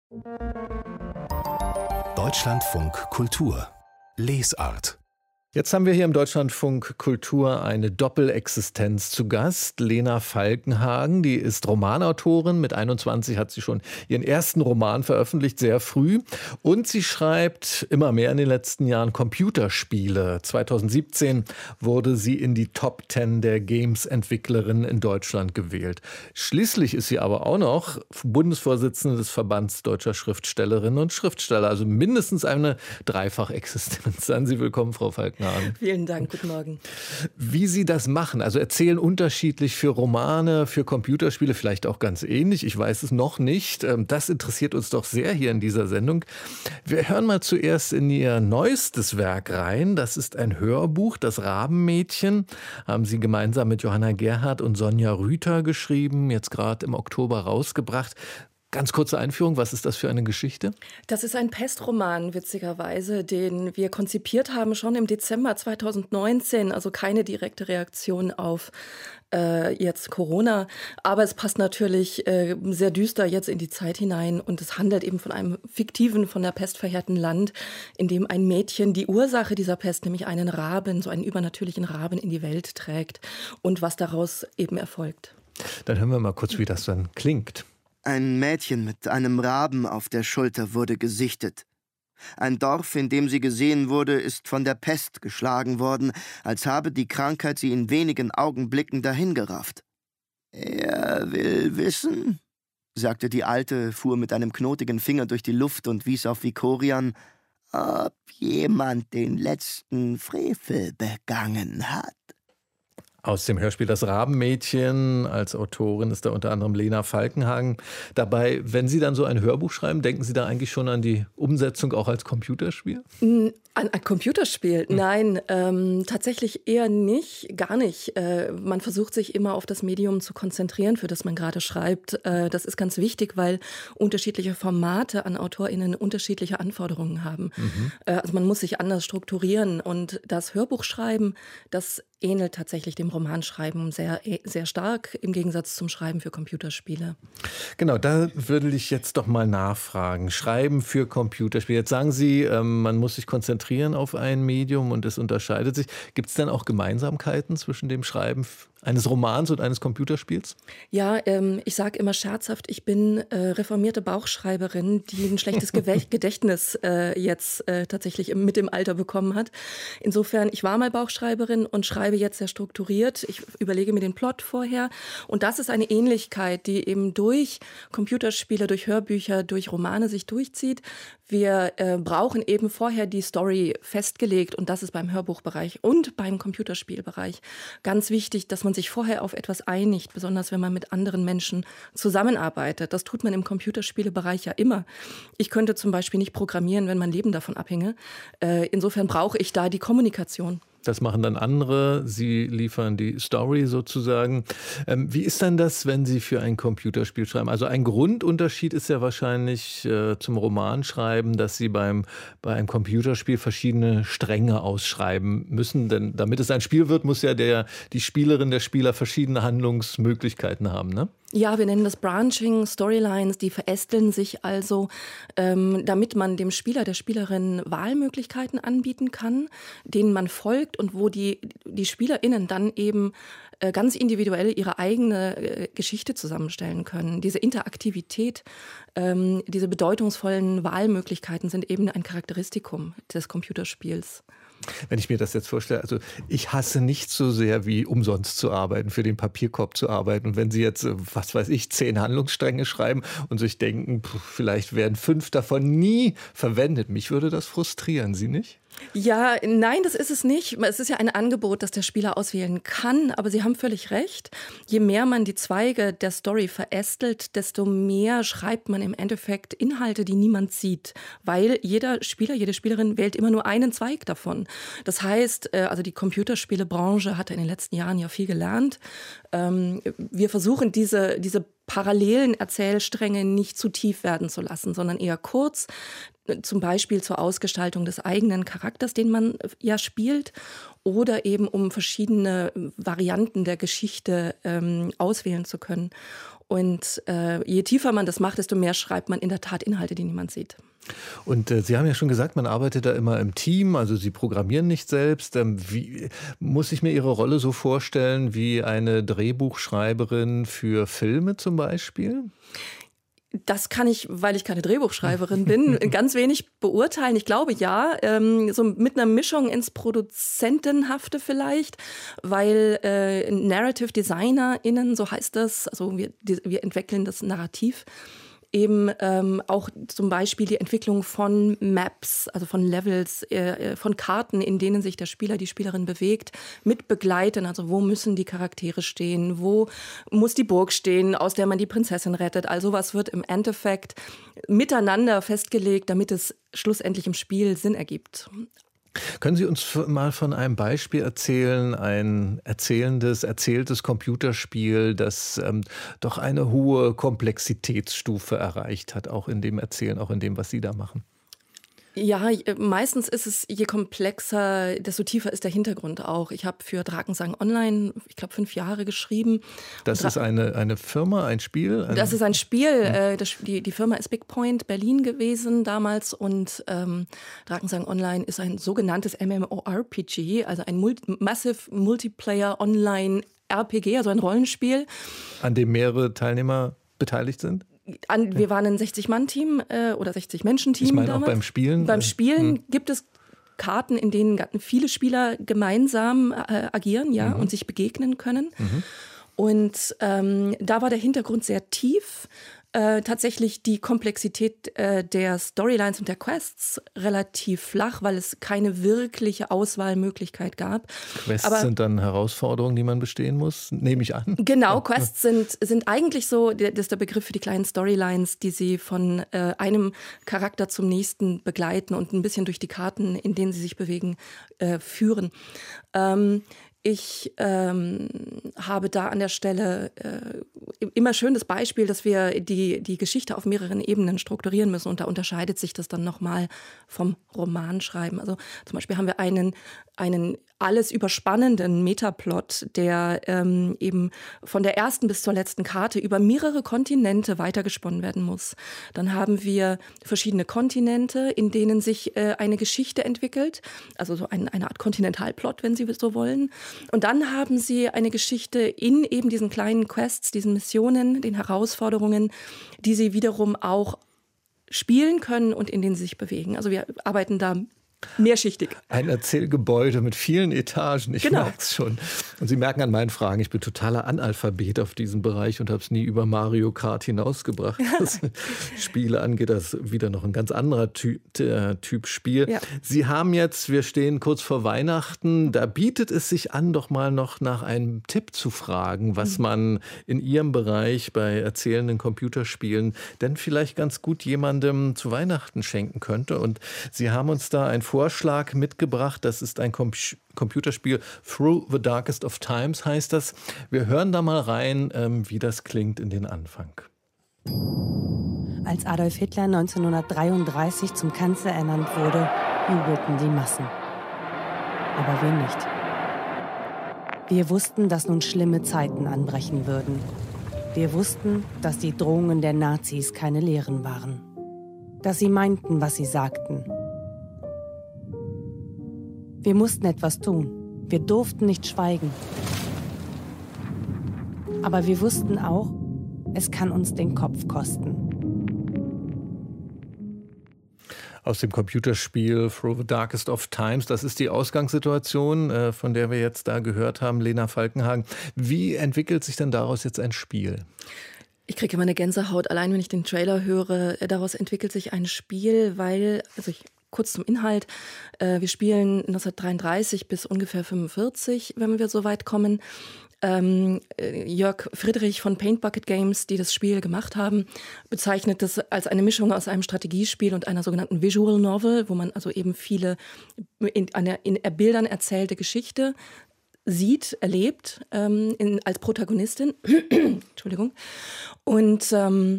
Deutschlandfunk Kultur Lesart. Jetzt haben wir hier im Deutschlandfunk Kultur eine Doppelexistenz zu Gast. Lena Falkenhagen, die ist Romanautorin. Mit 21 hat sie schon ihren ersten Roman veröffentlicht, sehr früh. Und sie schreibt immer mehr in den letzten Jahren Computerspiele. 2017 wurde sie in die Top 10 der Games-Entwicklerinnen in Deutschland gewählt. Schließlich ist sie aber auch noch Bundesvorsitzende des Verbands Deutscher Schriftstellerinnen und Schriftsteller. Also mindestens eine Dreifach-Existenz. Seien Sie willkommen, Frau Falkenhagen. Vielen Dank, guten Morgen. Wie Sie das machen, also erzählen unterschiedlich für Romane, für Computerspiele, vielleicht auch ganz ähnlich, ich weiß es noch nicht. Das interessiert uns doch sehr hier in dieser Sendung. Wir hören mal zuerst in Ihr neuestes Werk rein. Das ist ein Hörbuch, das Rabenmädchen. Haben Sie gemeinsam mit Johanna Gerhardt und Sonja Rüther geschrieben, jetzt gerade im Oktober rausgebracht. Ganz kurze Einführung, was ist das für eine Geschichte? Das ist ein Pestroman, witzigerweise, den wir konzipiert haben schon im Dezember 2019. Also keine direkte Reaktion auf jetzt Corona. Aber es passt natürlich sehr düster jetzt in die Zeit hinein. Und es handelt eben von einem fiktiven, von der Pest verheerten Land, in dem ein Mädchen die Ursache dieser Pest, nämlich einen Raben, so einen übernatürlichen Raben, in die Welt trägt. Und was daraus eben erfolgt. Dann hören wir mal kurz, wie das dann klingt. Ein Mädchen mit einem Raben auf der Schulter wurde gesichtet. Ein Dorf, in dem sie gesehen wurde, ist von der Pest geschlagen worden, als habe die Krankheit sie in wenigen Augenblicken dahingerafft. »Er will wissen«, sagte die Alte, fuhr mit einem knotigen Finger durch die Luft und wies auf Vikorian, »ob jemand den letzten Frevel begangen hat.« Aus dem Hörspiel Das Rabenmädchen. Als Autorin ist da unter anderem Lena Falkenhagen dabei. Wenn Sie dann so ein Hörbuch schreiben, denken Sie da eigentlich schon an die Umsetzung auch als Computerspiel? An ein Computerspiel? Nein, tatsächlich eher nicht, gar nicht. Man versucht sich immer auf das Medium zu konzentrieren, für das man gerade schreibt. Das ist ganz wichtig, weil unterschiedliche Formate an AutorInnen unterschiedliche Anforderungen haben. Also man muss sich anders strukturieren und das Hörbuchschreiben, das ähnelt tatsächlich dem Romanschreiben sehr, sehr stark im Gegensatz zum Schreiben für Computerspiele. Genau, da würde ich jetzt doch mal nachfragen. Schreiben für Computerspiele. Jetzt sagen Sie, man muss sich konzentrieren auf ein Medium und es unterscheidet sich. Gibt es denn auch Gemeinsamkeiten zwischen dem Schreiben eines Romans und eines Computerspiels? Ja, ich sage immer scherzhaft, ich bin reformierte Bauchschreiberin, die ein schlechtes Gedächtnis jetzt tatsächlich mit dem Alter bekommen hat. Insofern, ich war mal Bauchschreiberin und schreibe jetzt sehr strukturiert. Ich überlege mir den Plot vorher. Und das ist eine Ähnlichkeit, die eben durch Computerspiele, durch Hörbücher, durch Romane sich durchzieht. Wir brauchen eben vorher die Story festgelegt und das ist beim Hörbuchbereich und beim Computerspielbereich ganz wichtig, dass man sich vorher auf etwas einigt, besonders wenn man mit anderen Menschen zusammenarbeitet. Das tut man im Computerspielebereich ja immer. Ich könnte zum Beispiel nicht programmieren, wenn mein Leben davon abhinge. Insofern brauche ich da die Kommunikation. Das machen dann andere. Sie liefern die Story sozusagen. Wie ist dann das, wenn Sie für ein Computerspiel schreiben? Also ein Grundunterschied ist ja wahrscheinlich zum Romanschreiben, dass Sie bei einem Computerspiel verschiedene Stränge ausschreiben müssen. Denn damit es ein Spiel wird, muss ja die Spielerin, der Spieler verschiedene Handlungsmöglichkeiten haben, ne? Ja, wir nennen das Branching, Storylines, die verästeln sich also, damit man dem Spieler, der Spielerin Wahlmöglichkeiten anbieten kann, denen man folgt und wo die SpielerInnen dann eben ganz individuell ihre eigene Geschichte zusammenstellen können. Diese Interaktivität, diese bedeutungsvollen Wahlmöglichkeiten sind eben ein Charakteristikum des Computerspiels. Wenn ich mir das jetzt vorstelle, also ich hasse nicht so sehr wie umsonst zu arbeiten, für den Papierkorb zu arbeiten. Und wenn Sie jetzt, was weiß ich, 10 Handlungsstränge schreiben und sich denken, vielleicht werden 5 davon nie verwendet, mich würde das frustrieren, Sie nicht? Ja, nein, das ist es nicht. Es ist ja ein Angebot, das der Spieler auswählen kann. Aber Sie haben völlig recht. Je mehr man die Zweige der Story verästelt, desto mehr schreibt man im Endeffekt Inhalte, die niemand sieht. Weil jeder Spieler, jede Spielerin wählt immer nur einen Zweig davon. Das heißt, also die Computerspielebranche hat in den letzten Jahren ja viel gelernt. Wir versuchen diese parallelen Erzählstränge nicht zu tief werden zu lassen, sondern eher kurz, zum Beispiel zur Ausgestaltung des eigenen Charakters, den man ja spielt, oder eben um verschiedene Varianten der Geschichte auswählen zu können. Und je tiefer man das macht, desto mehr schreibt man in der Tat Inhalte, die niemand sieht. Und Sie haben ja schon gesagt, man arbeitet da immer im Team, also Sie programmieren nicht selbst. Wie muss ich mir Ihre Rolle so vorstellen wie eine Drehbuchschreiberin für Filme zum Beispiel? Das kann ich, weil ich keine Drehbuchschreiberin bin, ganz wenig beurteilen. Ich glaube ja, so mit einer Mischung ins Produzentenhafte vielleicht, weil Narrative DesignerInnen, so heißt das, also wir entwickeln das Narrativ, eben auch zum Beispiel die Entwicklung von Maps, also von Levels, von Karten, in denen sich der Spieler, die Spielerin bewegt, mit begleiten. Also wo müssen die Charaktere stehen, wo muss die Burg stehen, aus der man die Prinzessin rettet. Also was wird im Endeffekt miteinander festgelegt, damit es schlussendlich im Spiel Sinn ergibt. Können Sie uns mal von einem Beispiel erzählen, ein erzähltes Computerspiel, das doch eine hohe Komplexitätsstufe erreicht hat, auch in dem Erzählen, auch in dem, was Sie da machen? Ja, meistens ist es, je komplexer, desto tiefer ist der Hintergrund auch. Ich habe für Drakensang Online, ich glaube, 5 Jahre geschrieben. Das ist eine Firma, ein Spiel? Das ist ein Spiel. Die Firma ist Big Point Berlin gewesen damals und Drakensang Online ist ein sogenanntes MMORPG, also ein Massive Multiplayer Online RPG, also ein Rollenspiel. An dem mehrere Teilnehmer beteiligt sind? Wir waren ein 60-Mann-Team oder 60-Menschen-Team. Ich meine damals. auch beim Spielen? Beim Spielen gibt es Karten, in denen viele Spieler gemeinsam agieren, ja, und sich begegnen können. Und da war der Hintergrund sehr tief. Tatsächlich die Komplexität der Storylines und der Quests relativ flach, weil es keine wirkliche Auswahlmöglichkeit gab. Quests sind dann Herausforderungen, die man bestehen muss, nehme ich an. Genau, Quests sind eigentlich so, das ist der Begriff für die kleinen Storylines, die sie von einem Charakter zum nächsten begleiten und ein bisschen durch die Karten, in denen sie sich bewegen, führen. Ich habe da an der Stelle immer schön das Beispiel, dass wir die Geschichte auf mehreren Ebenen strukturieren müssen. Und da unterscheidet sich das dann nochmal vom Romanschreiben. Also zum Beispiel haben wir einen alles überspannenden Metaplot, der eben von der ersten bis zur letzten Karte über mehrere Kontinente weitergesponnen werden muss. Dann haben wir verschiedene Kontinente, in denen sich eine Geschichte entwickelt, also so eine Art Kontinentalplot, wenn Sie so wollen. Und dann haben Sie eine Geschichte in eben diesen kleinen Quests, diesen Missionen, den Herausforderungen, die Sie wiederum auch spielen können und in denen Sie sich bewegen. Also wir arbeiten da mehrschichtig. Ein Erzählgebäude mit vielen Etagen, ich merke es schon. Und Sie merken an meinen Fragen, ich bin totaler Analphabet auf diesem Bereich und habe es nie über Mario Kart hinausgebracht. Was Spiele angeht, das ist wieder noch ein ganz anderer Typ Spiel. Ja. Sie haben jetzt, wir stehen kurz vor Weihnachten, da bietet es sich an, doch mal noch nach einem Tipp zu fragen, was man in Ihrem Bereich bei erzählenden Computerspielen denn vielleicht ganz gut jemandem zu Weihnachten schenken könnte. Und Sie haben uns da ein Vorschlag mitgebracht. Das ist ein Computerspiel, Through the Darkest of Times heißt das. Wir hören da mal rein, wie das klingt in den Anfang. Als Adolf Hitler 1933 zum Kanzler ernannt wurde, jubelten die Massen. Aber wir nicht. Wir wussten, dass nun schlimme Zeiten anbrechen würden. Wir wussten, dass die Drohungen der Nazis keine Lehren waren. Dass sie meinten, was sie sagten. Wir mussten etwas tun. Wir durften nicht schweigen. Aber wir wussten auch, es kann uns den Kopf kosten. Aus dem Computerspiel Through the Darkest of Times, das ist die Ausgangssituation, von der wir jetzt da gehört haben, Lena Falkenhagen. Wie entwickelt sich denn daraus jetzt ein Spiel? Ich kriege immer eine Gänsehaut, allein wenn ich den Trailer höre. Daraus entwickelt sich ein Spiel, weil, kurz zum Inhalt. Wir spielen 1933 bis ungefähr 1945, wenn wir so weit kommen. Jörg Friedrich von Paint Bucket Games, die das Spiel gemacht haben, bezeichnet das als eine Mischung aus einem Strategiespiel und einer sogenannten Visual Novel, wo man also eben viele in Bildern erzählte Geschichte sieht, erlebt, als Protagonistin. Entschuldigung. Und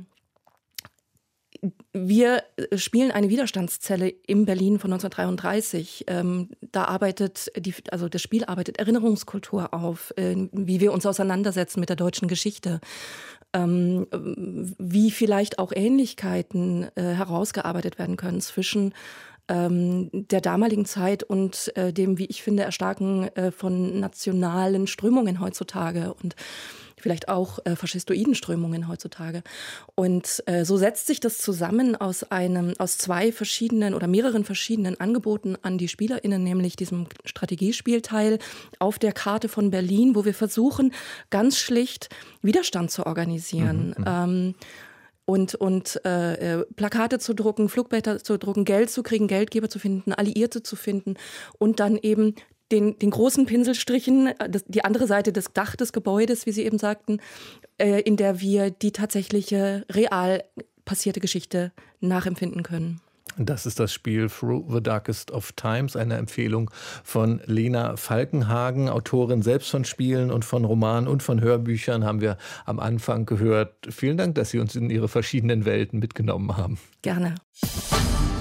wir spielen eine Widerstandszelle in Berlin von 1933. Da arbeitet das Spiel arbeitet Erinnerungskultur auf, wie wir uns auseinandersetzen mit der deutschen Geschichte. wie vielleicht auch Ähnlichkeiten herausgearbeitet werden können zwischen der damaligen Zeit und dem, wie ich finde, Erstarken von nationalen Strömungen heutzutage und vielleicht auch faschistoiden Strömungen heutzutage. Und so setzt sich das zusammen aus zwei verschiedenen oder mehreren verschiedenen Angeboten an die SpielerInnen, nämlich diesem Strategiespielteil auf der Karte von Berlin, wo wir versuchen, ganz schlicht Widerstand zu organisieren. Und Plakate zu drucken, Flugblätter zu drucken, Geld zu kriegen, Geldgeber zu finden, Alliierte zu finden und dann eben den großen Pinselstrichen, die andere Seite des Dach des Gebäudes, wie Sie eben sagten, in der wir die tatsächliche, real passierte Geschichte nachempfinden können. Das ist das Spiel Through the Darkest of Times, eine Empfehlung von Lena Falkenhagen, Autorin selbst von Spielen und von Romanen und von Hörbüchern, haben wir am Anfang gehört. Vielen Dank, dass Sie uns in Ihre verschiedenen Welten mitgenommen haben. Gerne.